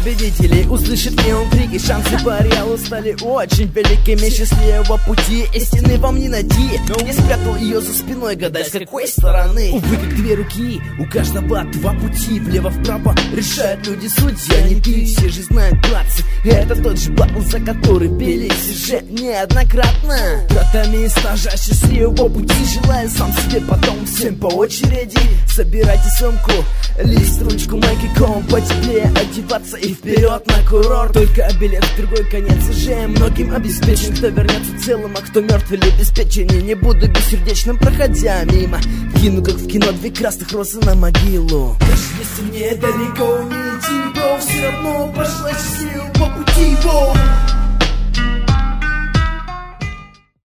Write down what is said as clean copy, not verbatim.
победителей услышит неон крики. Шансы по ареалу стали очень великими. Счастливого пути истины вам не найти. Я спрятал ее за спиной, гадай, с какой стороны. Увы, как две руки, у каждого два пути. Влево-вправо решают люди, судья не ты. Все же знают, братцы, это тот же батл, за который бились уже неоднократно. Братами из стажа счастливого пути желаю сам себе, потом всем по очереди. Собирайте сумку, лист, ручку, майки, ком, потеплее одеваться и вперед на курорт. Только билет в другой конец уже многим обеспечен. Кто вернется целым, а кто мертв или обеспечен. Не буду бессердечным, проходя мимо. Кину, как в кино, две красных розы на могилу. Даже если мне далеко не идти, бро, все равно пошла счастливого пути, бро.